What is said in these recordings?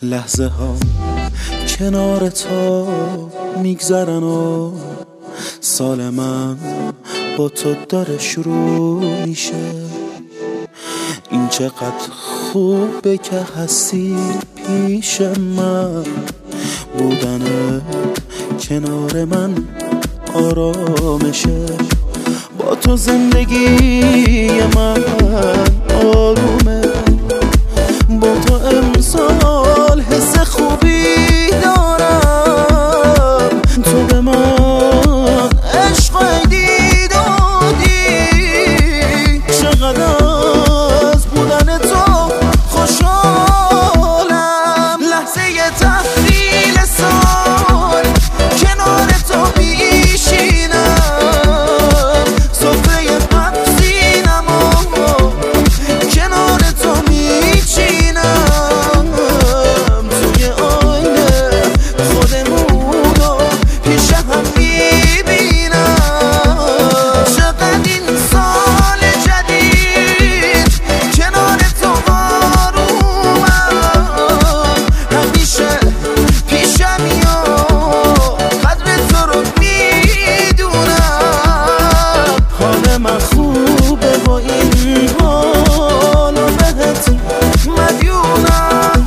لحظه ها کنار تو میگذرن و سال من با تو داره شروع میشه. این چقدر خوبه که هستی پیش من، بودن کنار من آرامشه. با تو زندگی من آرومه، با تو امسال حس خوبی دارم. تو به من عشق عیدی دادی، چقدر از بودن تو خوشحالم. لحظه تحویل سال کنار تو میشینم، سفره قبضینم و کنار تو میچینم. توی آینه خودمونو پیش هم میبینم. چقدر این سال جدید کنار تو آرومم، همیشه پیشمی و قدر تو رو میدونم. حال من خوبه با این حال و بهت مدیونم.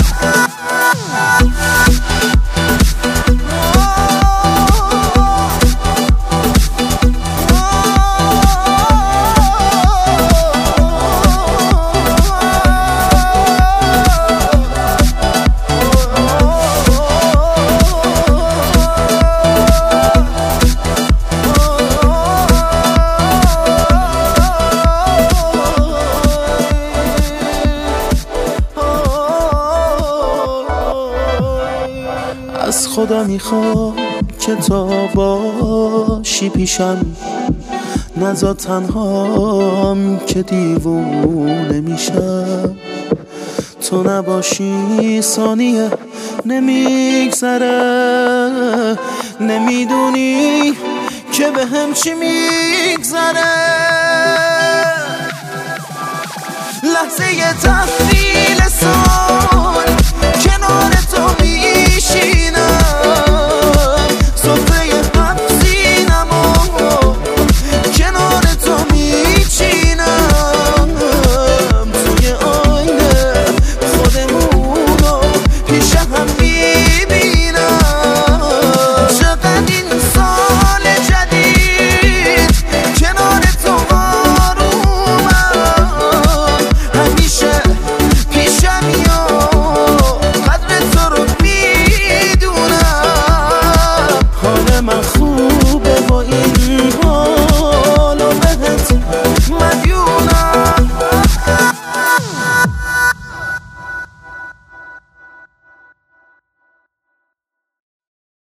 از خدا میخوام که تا باشی پیشم، نزا تنهام که دیوونه میشم. تو نباشی ثانیه نمیگذره، نمیدونی که به هم چی میگذره. لحظه تحویل